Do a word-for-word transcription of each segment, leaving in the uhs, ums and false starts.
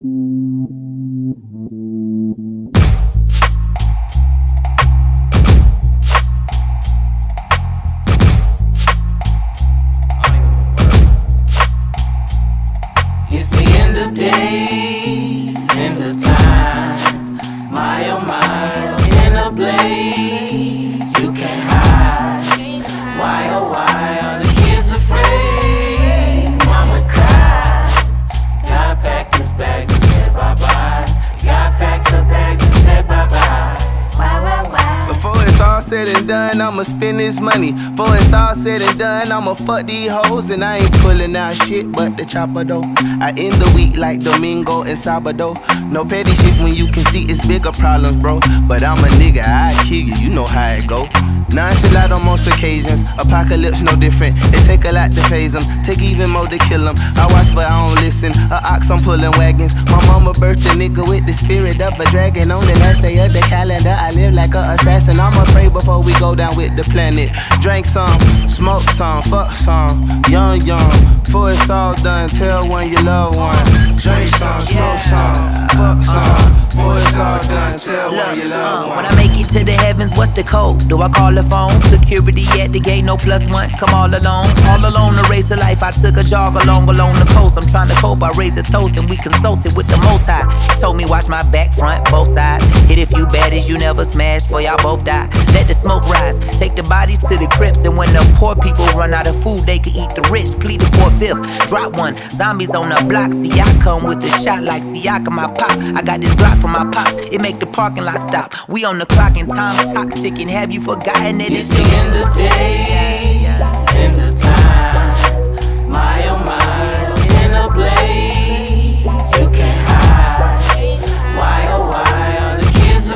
It's the end of days, end of time. My oh my, in a blaze. You can't hide. Why oh why are the kids afraid? Mama cries. God packed his bags and said bye bye. God packed her bags and said bye bye. Why why why? Before it's all said and done, I'ma spend this money. Before it's all said and done, I'ma fuck these hoes. And I ain't pulling out shit but the chopper though. I end the week like Domingo and Sabado. No petty shit when you can see it's bigger problems, bro. But I'm a nigga, I kill you, you know how it go. Nonchalant on most occasions, apocalypse no different. They take a lot to phase them, take even more to kill them. I watch but I don't listen, a ox I'm pulling wagons. My mama birthed a nigga with the spirit of a dragon. On the last day of the calendar, I live like a assassin. I'ma pray before we go down with the planet. Drink some, smoke some, fuck some, young young. Before it's all done, tell one you love one. Drink some, smoke some, fuck some. Before it's all done, tell one you love one. When I make it to the heavens, what's the code? Do I call the phone? Security at the gate, no plus one. Come all alone, all alone to race of life. I took a jog along along the coast. I'm trying to cope, I raise a toast and we consulted with the most high. Told me watch my back, front, both sides. Hit a few baddies you never smashed, for y'all both die. Let the smoke rise, take the bodies to the crypts. And when the poor people run out of food, they can eat the rich. Plead the four-fifth, drop one. Zombies on the block, see I come with a shot like Siaka, my pop. I got this Glock from my pops, it make the parking lot stop. We on the clock and time top ticking. Have you forgotten that It's it's the end of days, end of time. My oh my, in a blaze. You can't hide. Why oh why are the kids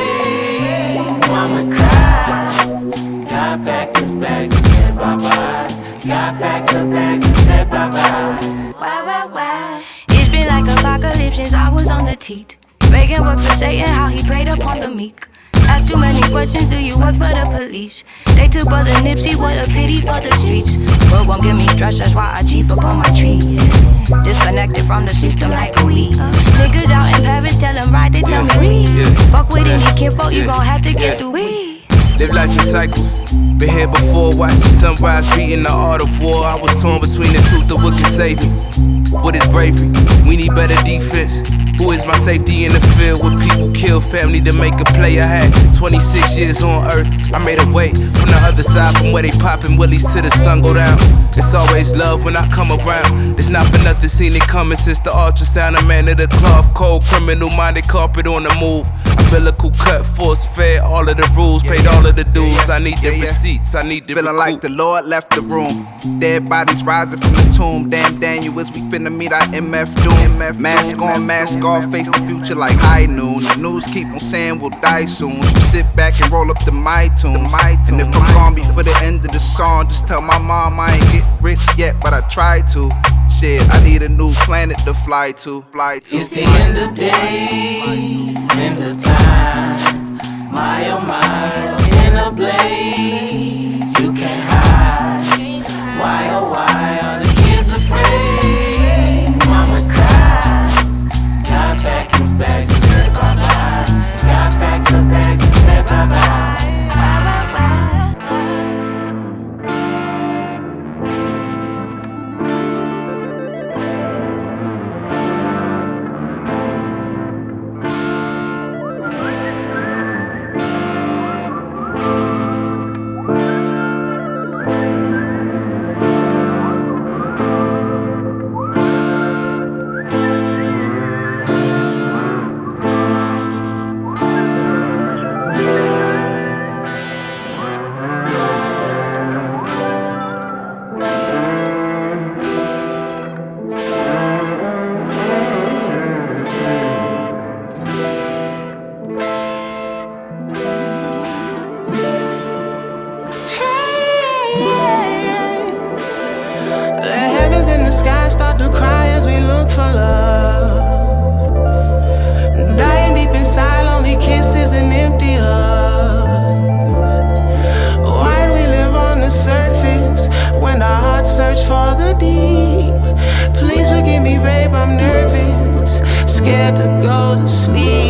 afraid? Mama cries. God packed his bags and said bye bye. God packed her bags and said bye bye. Why, why, why? It's been like apocalypse since I was on the teat. Making work for Satan, how he preyed upon the meek. Ask too many questions, do you work for the police? They took Brother Nipsey, what a pity for the streets. World won't give me stress, that's why I chief upon my tree. Yeah. Disconnected from the system like a weed. Niggas out in Paris, tell them right, they tell yeah, me we. Yeah, Fuck with yeah, any kinfolk, you yeah, gon' have to get yeah. through we. Live life in cycles. Been here before, watched the sunrise, reading the art of war. I was torn between the truth of what can save me. What is bravery? We need better defense. Who is my safety in the field when people kill family to make a play? I had twenty-six years on earth. I made a way from the other side, from where they poppin' willies to the sun go down. It's always love when I come around. It's not for nothing, seen it coming since the ultrasound. A man of the cloth, cold criminal minded carpet on the move. Umbilical cut, force fed, all of the rules, paid all of the dues. I need the receipts, I need the Feeling recruit. like the Lord left the room. Dead bodies rising from the tomb. Damn Daniel, as we finna meet our M F doom. Mask on, mask off, face the future like high noon. The news keep on saying we'll die soon. So sit back and roll up the my tunes. And if I'm gone before the end of the song, just tell my mom I ain't get rich yet, but I try to. Shit, I need a new planet to fly to. Fly to. It's the end of days, end of time. My oh my, in a blaze. You can't hide. Why oh why are the kids afraid? Mama cries. God packed his bags and said bye bye. God packed her bags and said bye bye. Bye bye bye. scared to go to sleep.